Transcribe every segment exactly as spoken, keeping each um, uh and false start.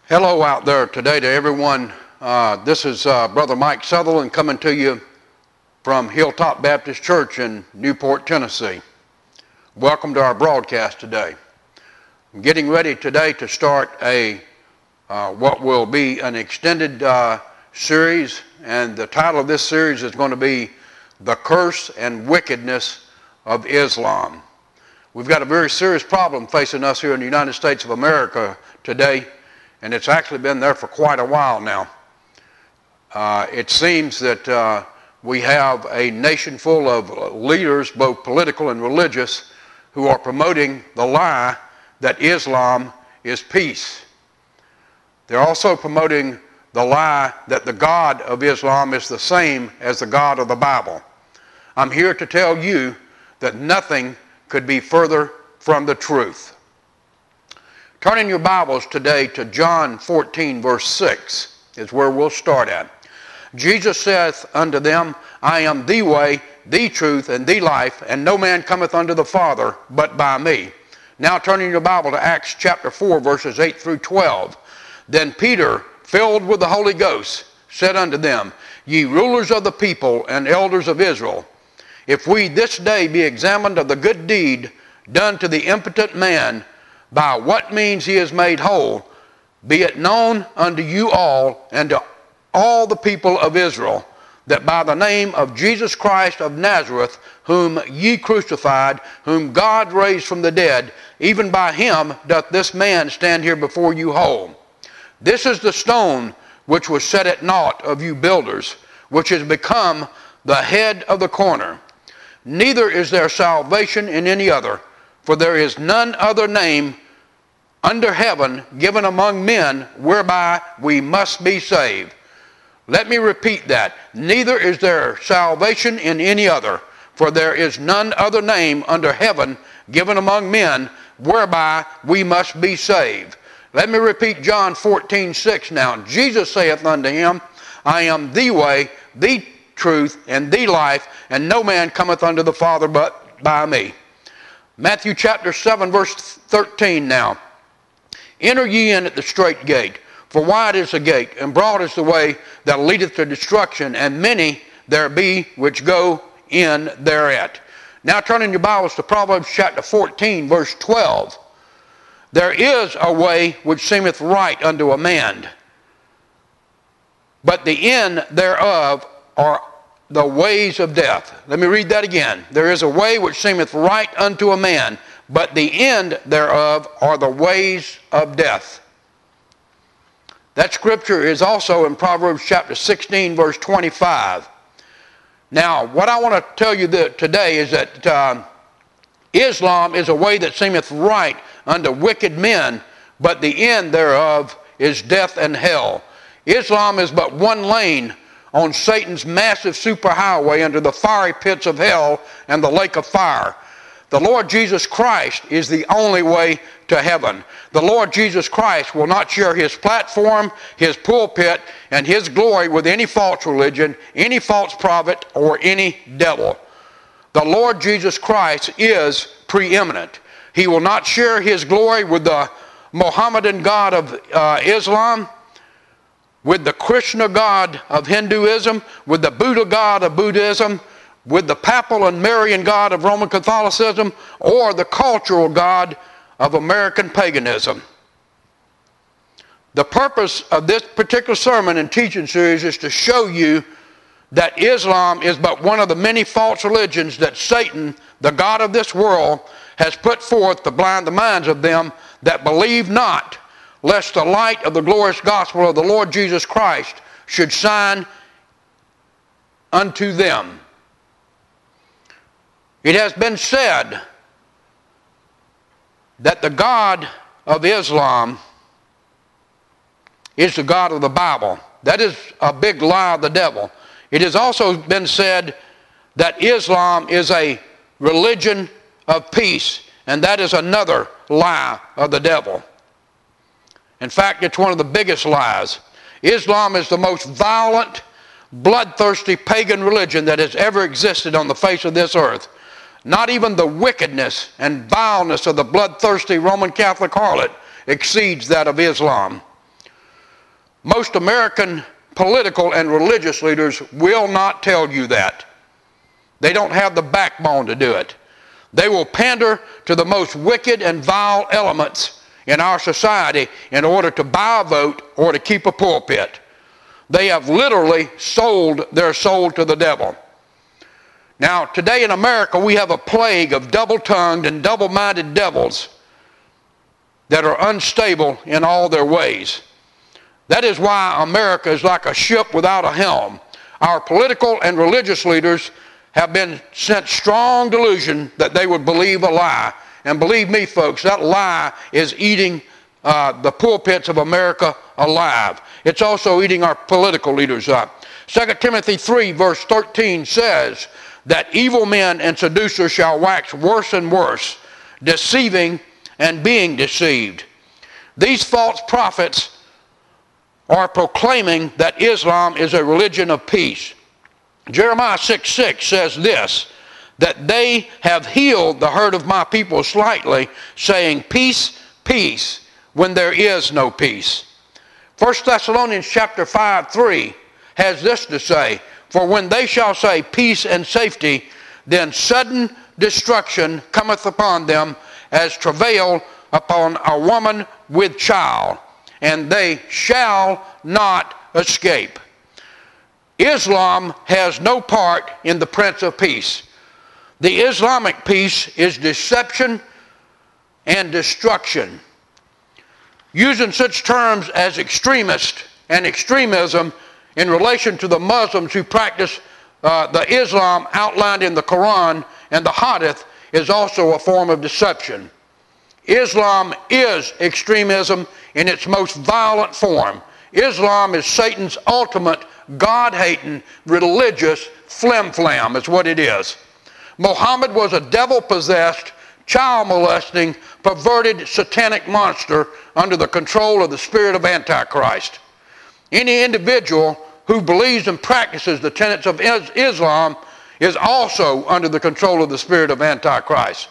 Hello out there today to everyone. Uh, this is uh, Brother Mike Sutherland coming to you from Hilltop Baptist Church in Newport, Tennessee. Welcome to our broadcast today. I'm getting ready today to start a uh, what will be an extended uh, series, and the title of this series is going to be The Curse and Wickedness of Islam. We've got a very serious problem facing us here in the United States of America today, and it's actually been there for quite a while now. Uh, it seems that uh, we have a nation full of leaders, both political and religious, who are promoting the lie that Islam is peace. They're also promoting the lie that the God of Islam is the same as the God of the Bible. I'm here to tell you that nothing could be further from the truth. Turn in your Bibles today to John fourteen, verse six, is where we'll start at. Jesus saith unto them, I am the way, the truth, and the life, and no man cometh unto the Father but by me. Now turn in your Bible to Acts chapter four, verses eight through twelve. Then Peter, filled with the Holy Ghost, said unto them, Ye rulers of the people and elders of Israel, if we this day be examined of the good deed done to the impotent man, by what means he is made whole, be it known unto you all and to all the people of Israel, that by the name of Jesus Christ of Nazareth, whom ye crucified, whom God raised from the dead, even by him doth this man stand here before you whole. This is the stone which was set at naught of you builders, which is become the head of the corner. Neither is there salvation in any other, for there is none other name under heaven given among men whereby we must be saved. Let me repeat that. Neither is there salvation in any other, for there is none other name under heaven given among men whereby we must be saved. Let me repeat John fourteen, six now. Jesus saith unto him, I am the way, the truth, and the life, and no man cometh unto the Father but by me. Matthew chapter seven, verse thirteen now. Enter ye in at the strait gate, for wide is the gate, and broad is the way that leadeth to destruction, and many there be which go in thereat. Now turn in your Bibles to Proverbs chapter fourteen, verse twelve. There is a way which seemeth right unto a man, but the end thereof are the ways of death. Let me read that again. There is a way which seemeth right unto a man, but the end thereof are the ways of death. That scripture is also in Proverbs chapter sixteen, verse twenty-five. Now, what I want to tell you today is that uh, Islam is a way that seemeth right unto wicked men, but the end thereof is death and hell. Islam is but one lane on Satan's massive superhighway under the fiery pits of hell and the lake of fire. The Lord Jesus Christ is the only way to heaven. The Lord Jesus Christ will not share his platform, his pulpit, and his glory with any false religion, any false prophet, or any devil. The Lord Jesus Christ is preeminent. He will not share his glory with the Mohammedan God of uh, Islam, with the Krishna God of Hinduism, with the Buddha God of Buddhism, with the Papal and Marian God of Roman Catholicism, or the cultural God of American paganism. The purpose of this particular sermon and teaching series is to show you that Islam is but one of the many false religions that Satan, the god of this world, has put forth to blind the minds of them that believe not, lest the light of the glorious gospel of the Lord Jesus Christ should shine unto them. It has been said that the God of Islam is the God of the Bible. That is a big lie of the devil. It has also been said that Islam is a religion of peace, and that is another lie of the devil. In fact, it's one of the biggest lies. Islam is the most violent, bloodthirsty pagan religion that has ever existed on the face of this earth. Not even the wickedness and vileness of the bloodthirsty Roman Catholic harlot exceeds that of Islam. Most American political and religious leaders will not tell you that. They don't have the backbone to do it. They will pander to the most wicked and vile elements in our society in order to buy a vote or to keep a pulpit. They have literally sold their soul to the devil. Now, today in America, we have a plague of double-tongued and double-minded devils that are unstable in all their ways. That is why America is like a ship without a helm. Our political and religious leaders have been sent strong delusion that they would believe a lie. And believe me, folks, that lie is eating uh, the pulpits of America alive. It's also eating our political leaders up. Second Timothy three verse thirteen says that evil men and seducers shall wax worse and worse, deceiving and being deceived. These false prophets are proclaiming that Islam is a religion of peace. Jeremiah six six says this, that they have healed the hurt of my people slightly, saying, peace, peace, when there is no peace. First Thessalonians chapter five three has this to say, for when they shall say peace and safety, then sudden destruction cometh upon them as travail upon a woman with child, and they shall not escape. Islam has no part in the Prince of Peace. The Islamic peace is deception and destruction. Using such terms as extremist and extremism in relation to the Muslims who practice uh, the Islam outlined in the Quran and the Hadith is also a form of deception. Islam is extremism in its most violent form. Islam is Satan's ultimate God-hating religious flim-flam is what it is. Muhammad was a devil-possessed, child-molesting, perverted, satanic monster under the control of the spirit of Antichrist. Any individual who believes and practices the tenets of Islam is also under the control of the spirit of Antichrist.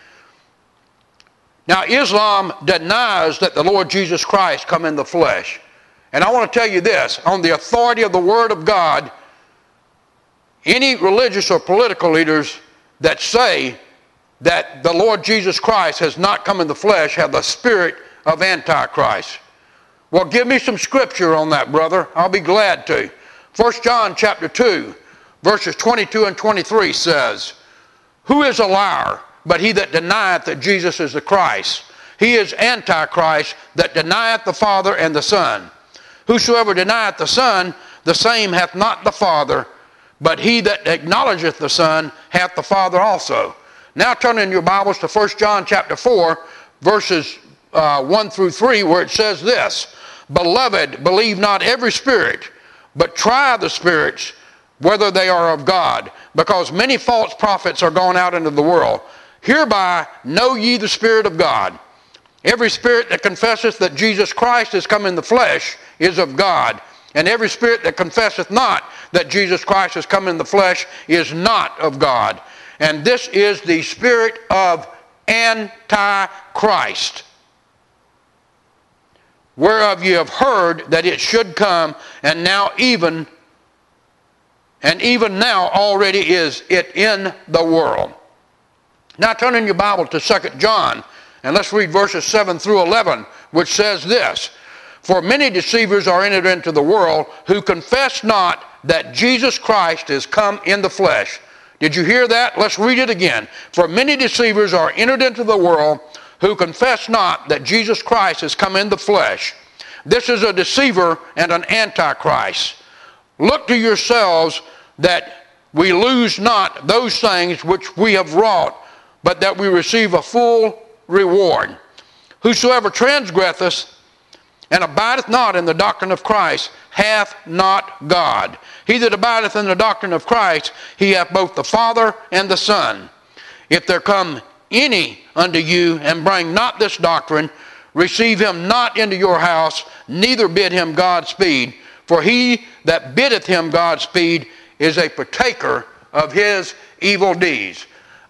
Now, Islam denies that the Lord Jesus Christ come in the flesh. And I want to tell you this, on the authority of the Word of God, any religious or political leaders that say that the Lord Jesus Christ has not come in the flesh have the spirit of Antichrist. Well, give me some scripture on that, brother. I'll be glad to. First John chapter two, verses twenty-two and twenty-three says, who is a liar but he that denieth that Jesus is the Christ? He is Antichrist that denieth the Father and the Son. Whosoever denieth the Son, the same hath not the Father, but he that acknowledgeth the Son hath the Father also. Now turn in your Bibles to First John chapter four, verses uh, one through three, where it says this, beloved, believe not every spirit, but try the spirits, whether they are of God, because many false prophets are gone out into the world. Hereby know ye the Spirit of God. Every spirit that confesseth that Jesus Christ is come in the flesh is of God, and every spirit that confesseth not that Jesus Christ has come in the flesh is not of God. And this is the spirit of Antichrist, whereof ye have heard that it should come, and now even, and even now already is it in the world. Now turn in your Bible to Second John, and let's read verses seven through eleven, which says this, for many deceivers are entered into the world, who confess not that Jesus Christ is come in the flesh. Did you hear that? Let's read it again. For many deceivers are entered into the world, who confess not that Jesus Christ is come in the flesh. This is a deceiver and an antichrist. Look to yourselves that we lose not those things which we have wrought, but that we receive a full reward. Whosoever transgresseth and abideth not in the doctrine of Christ hath not God. He that abideth in the doctrine of Christ, he hath both the Father and the Son. If there come any unto you and bring not this doctrine, receive him not into your house, neither bid him Godspeed. For he that biddeth him Godspeed is a partaker of his evil deeds.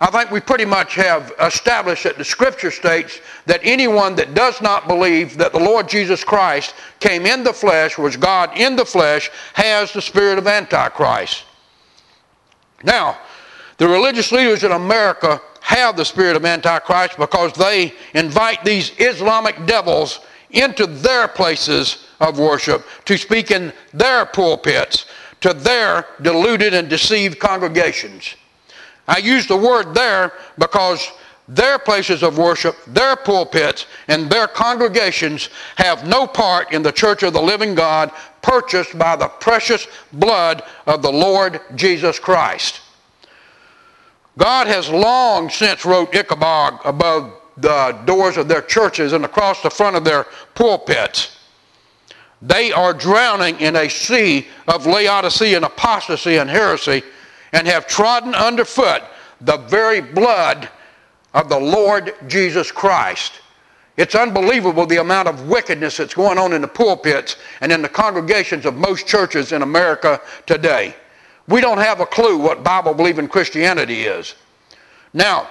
I think we pretty much have established that the Scripture states that anyone that does not believe that the Lord Jesus Christ came in the flesh, was God in the flesh, has the spirit of Antichrist. Now, the religious leaders in America have the spirit of Antichrist because they invite these Islamic devils into their places of worship to speak in their pulpits to their deluded and deceived congregations. I use the word there because their places of worship, their pulpits, and their congregations have no part in the church of the living God, purchased by the precious blood of the Lord Jesus Christ. God has long since wrote Ichabod above the doors of their churches and across the front of their pulpits. They are drowning in a sea of Laodicean apostasy and heresy, and have trodden underfoot the very blood of the Lord Jesus Christ. It's unbelievable the amount of wickedness that's going on in the pulpits and in the congregations of most churches in America today. We don't have a clue what Bible-believing Christianity is. Now,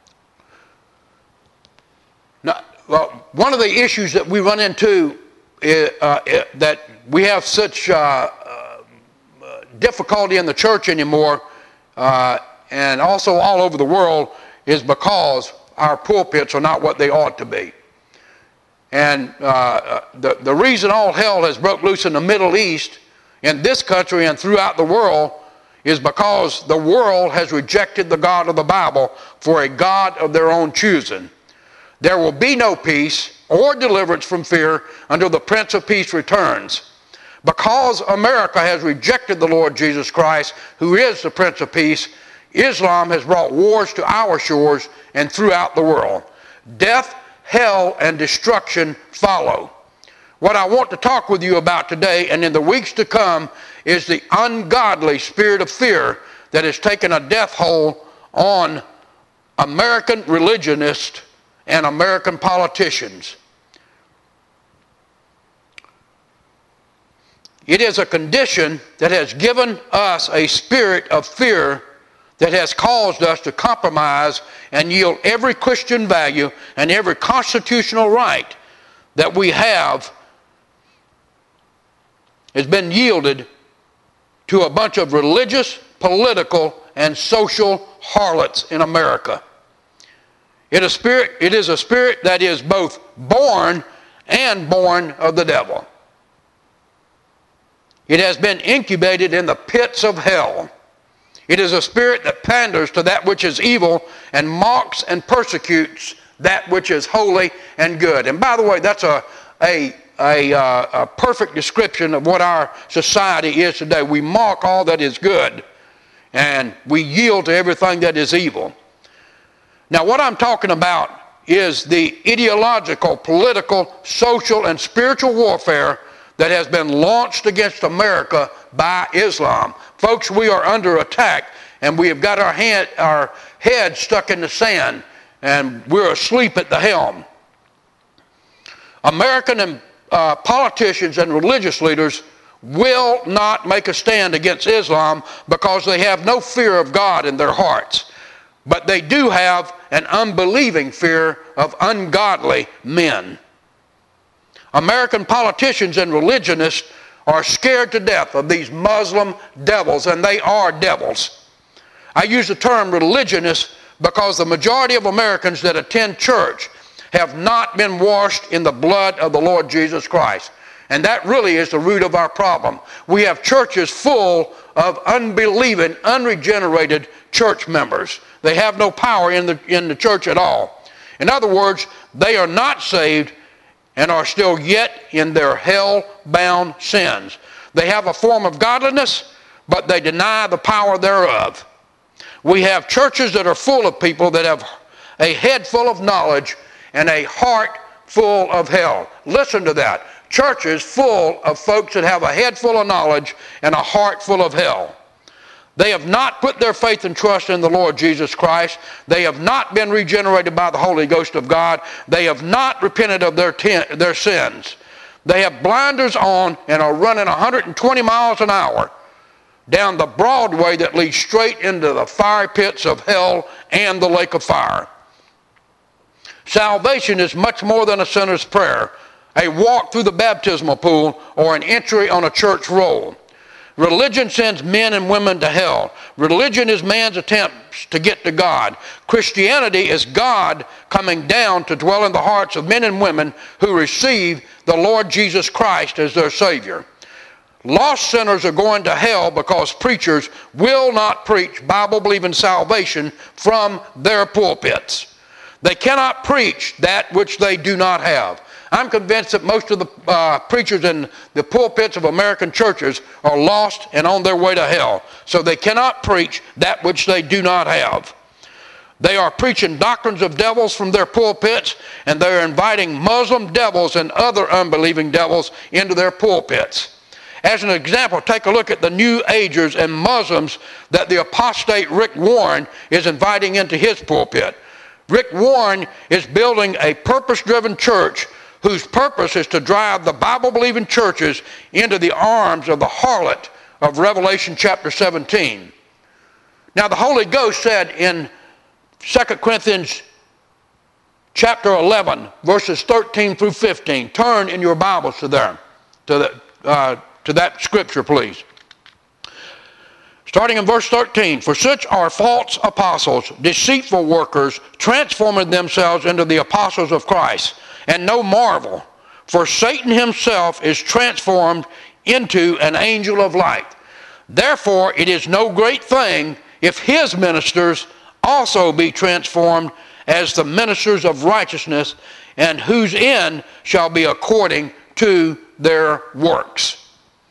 now well, one of the issues that we run into is, uh, that we have such uh, uh, difficulty in the church anymore, uh, and also all over the world, is because our pulpits are not what they ought to be. And uh, the, the reason all hell has broke loose in the Middle East, in this country and throughout the world, is because the world has rejected the God of the Bible for a God of their own choosing. There will be no peace or deliverance from fear until the Prince of Peace returns. Because America has rejected the Lord Jesus Christ, who is the Prince of Peace, Islam has brought wars to our shores and throughout the world. Death, hell, and destruction follow. What I want to talk with you about today and in the weeks to come is the ungodly spirit of fear that has taken a death hold on American religionists and American politicians. It is a condition that has given us a spirit of fear that has caused us to compromise and yield every Christian value and every constitutional right that we have has been yielded to a bunch of religious, political, and social harlots in America. It is, spirit, it is a spirit that is both born and born of the devil. It has been incubated in the pits of hell. It is a spirit that panders to that which is evil and mocks and persecutes that which is holy and good. And by the way, that's a, a, a, uh, a perfect description of what our society is today. We mock all that is good, and we yield to everything that is evil. Now, what I'm talking about is the ideological, political, social, and spiritual warfare that has been launched against America by Islam. Folks, we are under attack, and we have got our, hand, our head stuck in the sand, and we're asleep at the helm. American and, uh, politicians and religious leaders will not make a stand against Islam because they have no fear of God in their hearts. But they do have an unbelieving fear of ungodly men. American politicians and religionists are scared to death of these Muslim devils, and they are devils. I use the term religionist because the majority of Americans that attend church have not been washed in the blood of the Lord Jesus Christ. And that really is the root of our problem. We have churches full of unbelieving, unregenerated church members. They have no power in the, in the church at all. In other words, they are not saved and are still yet in their hell-bound sins. They have a form of godliness, but they deny the power thereof. We have churches that are full of people that have a head full of knowledge and a heart full of hell. Listen to that. Churches full of folks that have a head full of knowledge and a heart full of hell. They have not put their faith and trust in the Lord Jesus Christ. They have not been regenerated by the Holy Ghost of God. They have not repented of their, ten, their sins. They have blinders on and are running one hundred twenty miles an hour. down the broad way that leads straight into the fire pits of hell and the lake of fire. Salvation is much more than a sinner's prayer, a walk through the baptismal pool, or an entry on a church roll. Religion sends men and women to hell. Religion is man's attempts to get to God. Christianity is God coming down to dwell in the hearts of men and women who receive the Lord Jesus Christ as their Savior. Lost sinners are going to hell because preachers will not preach Bible-believing salvation from their pulpits. They cannot preach that which they do not have. I'm convinced that most of the uh, preachers in the pulpits of American churches are lost and on their way to hell. So they cannot preach that which they do not have. They are preaching doctrines of devils from their pulpits, and they're inviting Muslim devils and other unbelieving devils into their pulpits. As an example, take a look at the New Agers and Muslims that the apostate Rick Warren is inviting into his pulpit. Rick Warren is building a purpose-driven church whose purpose is to drive the Bible-believing churches into the arms of the harlot of Revelation chapter seventeen. Now the Holy Ghost said in Second Corinthians chapter eleven, verses thirteen through fifteen, turn in your Bibles to there, to, the, uh, to that scripture, please. Starting in verse thirteen, for such are false apostles, deceitful workers, transforming themselves into the apostles of Christ. And no marvel, for Satan himself is transformed into an angel of light. Therefore it is no great thing if his ministers also be transformed as the ministers of righteousness, and whose end shall be according to their works.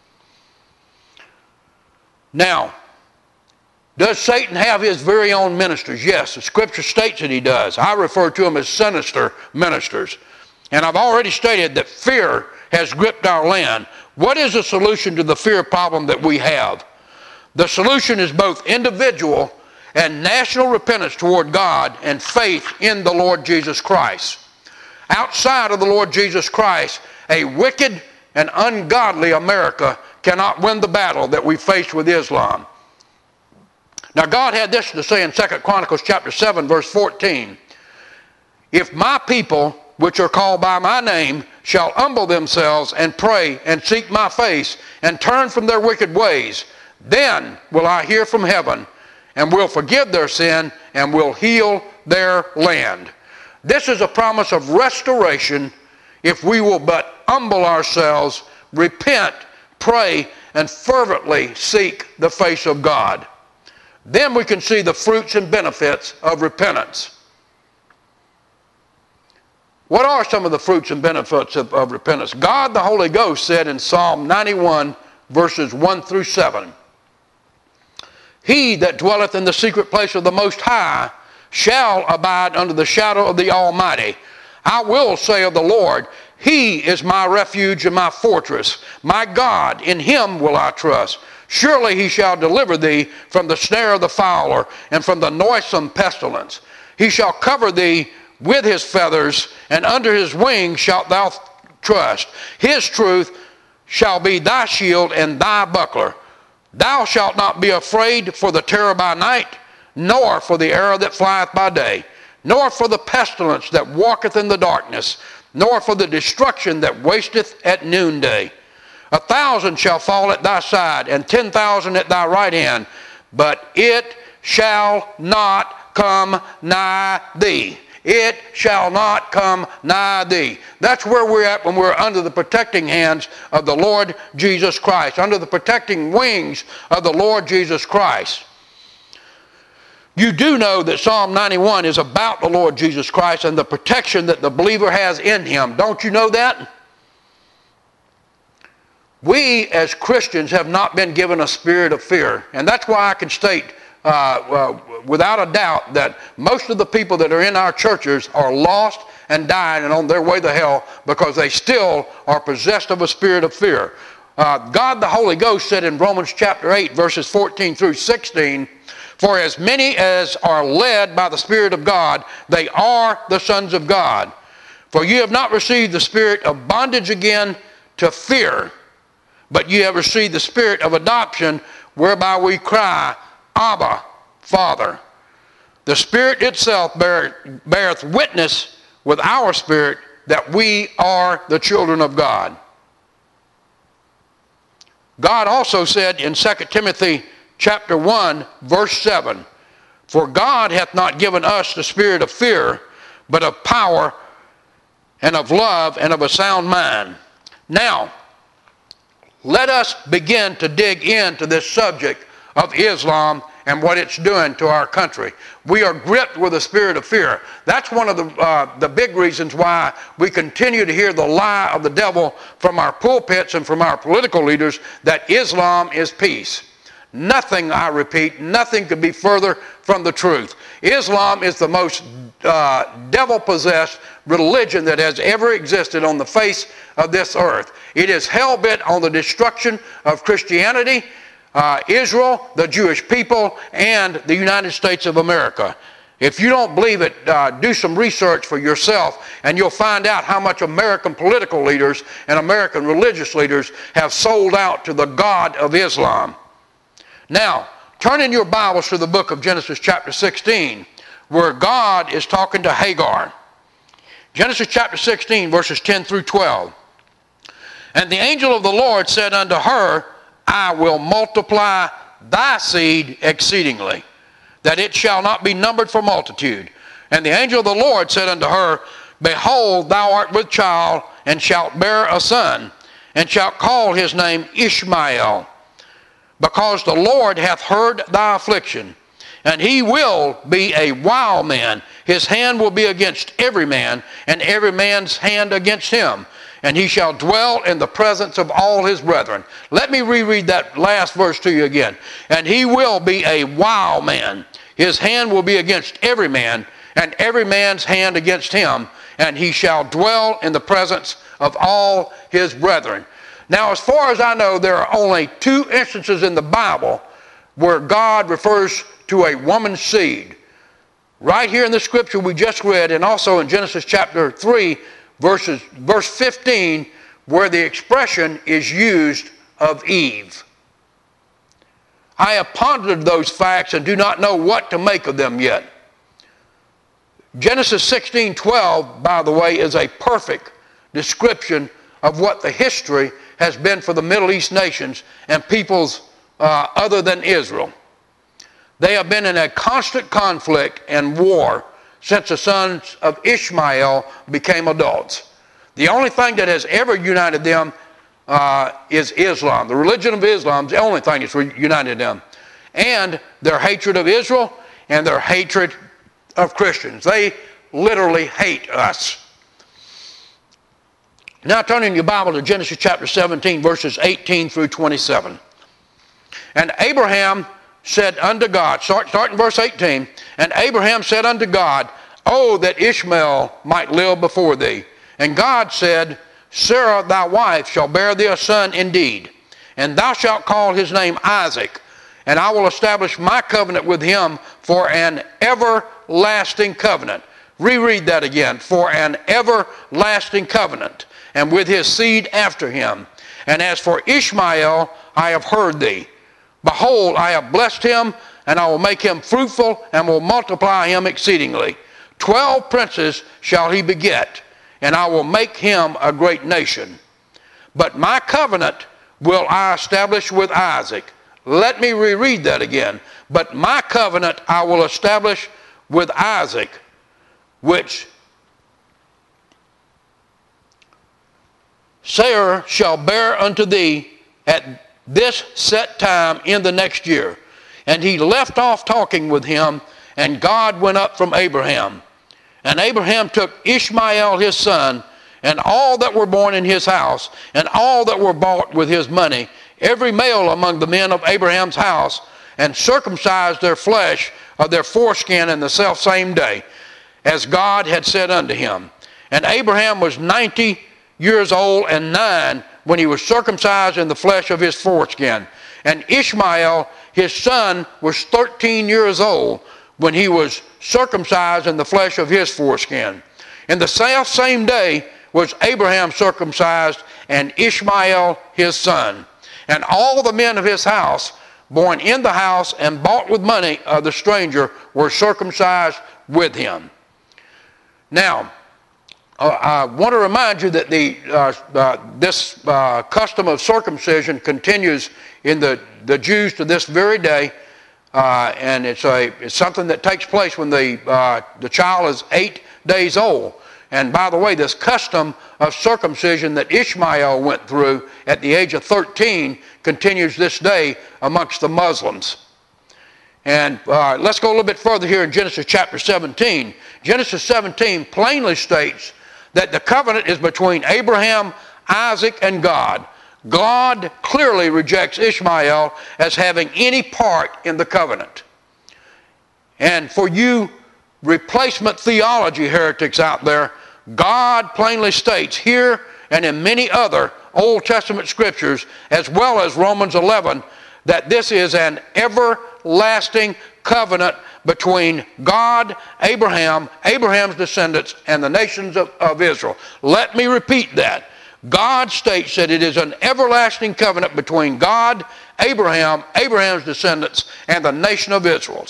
Now, does Satan have his very own ministers? Yes, the scripture states that he does. I refer to them as sinister ministers. And I've already stated that fear has gripped our land. What is the solution to the fear problem that we have? The solution is both individual and national repentance toward God and faith in the Lord Jesus Christ. Outside of the Lord Jesus Christ, a wicked and ungodly America cannot win the battle that we face with Islam. Now God had this to say in Second Chronicles chapter seven, verse fourteen. If my people, which are called by my name, shall humble themselves and pray and seek my face and turn from their wicked ways, then will I hear from heaven and will forgive their sin and will heal their land. This is a promise of restoration if we will but humble ourselves, repent, pray, and fervently seek the face of God. Then we can see the fruits and benefits of repentance. What are some of the fruits and benefits of, of repentance? God the Holy Ghost said in Psalm ninety-one, verses one through seven, he that dwelleth in the secret place of the Most High shall abide under the shadow of the Almighty. I will say of the Lord, he is my refuge and my fortress. My God, in him will I trust. Surely he shall deliver thee from the snare of the fowler and from the noisome pestilence. He shall cover thee with his feathers, and under his wings shalt thou trust. His truth shall be thy shield and thy buckler. Thou shalt not be afraid for the terror by night, nor for the arrow that flieth by day, nor for the pestilence that walketh in the darkness, nor for the destruction that wasteth at noonday. A thousand shall fall at thy side, and ten thousand at thy right hand, but it shall not come nigh thee. It shall not come nigh thee. That's where we're at when we're under the protecting hands of the Lord Jesus Christ, under the protecting wings of the Lord Jesus Christ. You do know that Psalm ninety-one is about the Lord Jesus Christ and the protection that the believer has in him. Don't you know that? We as Christians have not been given a spirit of fear. And that's why I can state uh, uh, without a doubt that most of the people that are in our churches are lost and dying and on their way to hell because they still are possessed of a spirit of fear. Uh, God the Holy Ghost said in Romans chapter eight, verses fourteen through sixteen, for as many as are led by the Spirit of God, they are the sons of God. For you have not received the spirit of bondage again to fear, but ye have received the Spirit of adoption, whereby we cry, Abba, Father. The Spirit itself bear, beareth witness with our spirit that we are the children of God. God also said in Second Timothy chapter one, verse seven, For God hath not given us the spirit of fear, but of power and of love and of a sound mind. Now, let us begin to dig into this subject of Islam and what it's doing to our country. We are gripped with a spirit of fear. That's one of the, uh, the big reasons why we continue to hear the lie of the devil from our pulpits and from our political leaders that Islam is peace. Nothing, I repeat, nothing could be further from the truth. Islam is the most uh, devil-possessed religion that has ever existed on the face of this earth. It is hell-bent on the destruction of Christianity, uh, Israel, the Jewish people, and the United States of America. If you don't believe it, uh, do some research for yourself, and you'll find out how much American political leaders and American religious leaders have sold out to the God of Islam. Now, turn in your Bibles to the book of Genesis chapter sixteen, where God is talking to Hagar. Genesis chapter sixteen, verses ten through twelve. And the angel of the Lord said unto her, I will multiply thy seed exceedingly, that it shall not be numbered for multitude. And the angel of the Lord said unto her, Behold, thou art with child, and shalt bear a son, and shalt call his name Ishmael, because the Lord hath heard thy affliction. And he will be a wild man. His hand will be against every man, and every man's hand against him. And he shall dwell in the presence of all his brethren. Let me reread that last verse to you again. And he will be a wild man. His hand will be against every man, and every man's hand against him. And he shall dwell in the presence of all his brethren. Now, as far as I know, there are only two instances in the Bible where God refers to a woman's seed. Right here in the scripture we just read, and also in Genesis chapter three, verses, verse fifteen, where the expression is used of Eve. I have pondered those facts and do not know what to make of them yet. Genesis sixteen twelve, by the way, is a perfect description of what the history has been for the Middle East nations and peoples uh, other than Israel. They have been in a constant conflict and war since the sons of Ishmael became adults. The only thing that has ever united them uh, is Islam. The religion of Islam is the only thing that's united them. And their hatred of Israel and their hatred of Christians. They literally hate us. Now turn in your Bible to Genesis chapter seventeen, verses eighteen through twenty-seven. And Abraham said unto God, start, start in verse eighteen, and Abraham said unto God, Oh, that Ishmael might live before thee. And God said, Sarah thy wife shall bear thee a son indeed, and thou shalt call his name Isaac, and I will establish my covenant with him for an everlasting covenant. Reread that again, for an everlasting covenant, and with his seed after him. And as for Ishmael, I have heard thee. Behold, I have blessed him, and I will make him fruitful, and will multiply him exceedingly. Twelve princes shall he beget, and I will make him a great nation. But my covenant will I establish with Isaac. Let me reread that again. But my covenant I will establish with Isaac, which Sarah shall bear unto thee at this set time in the next year. And he left off talking with him, and God went up from Abraham. And Abraham took Ishmael his son, and all that were born in his house, and all that were bought with his money, every male among the men of Abraham's house, and circumcised their flesh of their foreskin in the selfsame day, as God had said unto him. And Abraham was ninety years old and nine when he was circumcised in the flesh of his foreskin. And Ishmael, his son, was thirteen years old when he was circumcised in the flesh of his foreskin. In the self same day was Abraham circumcised, and Ishmael his son. And all the men of his house, born in the house and bought with money of the stranger, were circumcised with him. Now, uh, I want to remind you that the, uh, uh, this uh, custom of circumcision continues in the, the Jews to this very day. Uh, and it's, a, it's something that takes place when the, uh, the child is eight days old. And by the way, this custom of circumcision that Ishmael went through at the age of thirteen continues this day amongst the Muslims. And uh, let's go a little bit further here in Genesis chapter seventeen. Genesis seventeen plainly states that the covenant is between Abraham, Isaac, and God. God clearly rejects Ishmael as having any part in the covenant. And for you replacement theology heretics out there, God plainly states here and in many other Old Testament scriptures, as well as Romans eleven, that this is an everlasting covenant between God, Abraham, Abraham's descendants, and the nations of, of Israel. Let me repeat that. God states that it is an everlasting covenant between God, Abraham, Abraham's descendants, and the nation of Israel.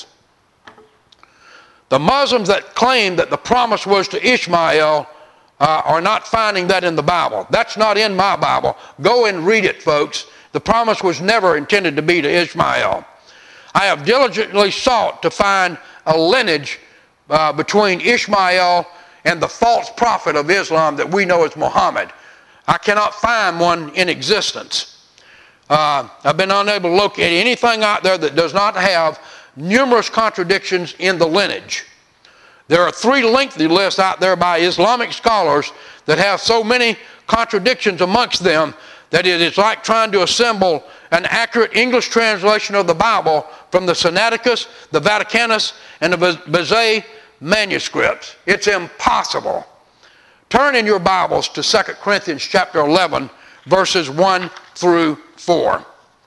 The Muslims that claim that the promise was to Ishmael uh, are not finding that in the Bible. That's not in my Bible. Go and read it, folks. The promise was never intended to be to Ishmael. I have diligently sought to find a lineage uh, between Ishmael and the false prophet of Islam that we know as Muhammad. I cannot find one in existence. Uh, I've been unable to locate anything out there that does not have numerous contradictions in the lineage. There are three lengthy lists out there by Islamic scholars that have so many contradictions amongst them that it is like trying to assemble an accurate English translation of the Bible from the Sinaiticus, the Vaticanus, and the Bezae manuscripts. It's impossible. Turn in your Bibles to Second Corinthians chapter eleven, verses one through four.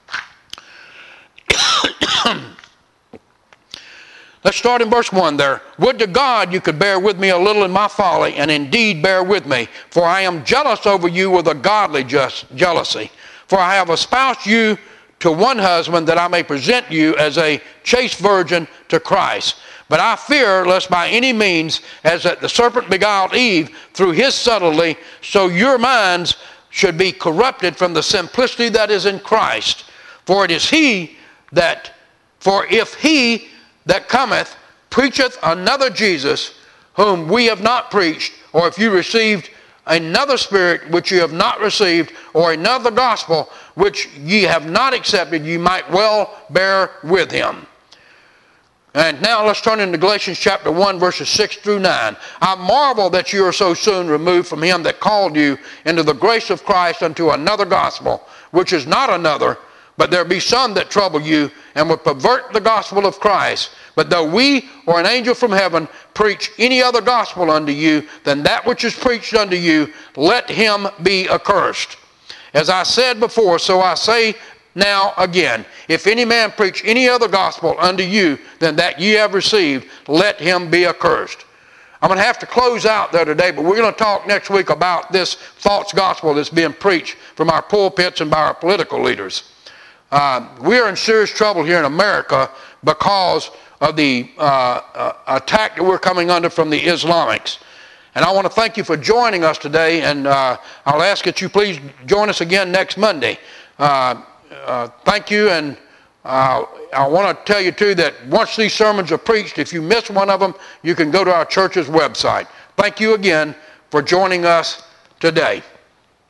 Let's start in verse one there. Would to God you could bear with me a little in my folly, and indeed bear with me, for I am jealous over you with a godly just jealousy. For I have espoused you to one husband, that I may present you as a chaste virgin to Christ. But I fear lest by any means, as that the serpent beguiled Eve through his subtlety, so your minds should be corrupted from the simplicity that is in Christ. For it is he that, for if he that cometh preacheth another Jesus, whom we have not preached, or if you received another spirit which you have not received, or another gospel which ye have not accepted, ye might well bear with him. And now let's turn into Galatians chapter one, verses six through nine. I marvel that you are so soon removed from him that called you into the grace of Christ unto another gospel, which is not another, but there be some that trouble you, and would pervert the gospel of Christ. But though we or an angel from heaven preach any other gospel unto you than that which is preached unto you, let him be accursed. As I said before, so I say now again, if any man preach any other gospel unto you than that ye have received, let him be accursed. I'm going to have to close out there today, but we're going to talk next week about this false gospel that's being preached from our pulpits and by our political leaders. Uh, we are in serious trouble here in America because of the uh, uh, attack that we're coming under from the Islamics. And I want to thank you for joining us today, and uh, I'll ask that you please join us again next Monday. Uh, uh, thank you, and uh, I want to tell you too that once these sermons are preached, if you miss one of them, you can go to our church's website. Thank you again for joining us today.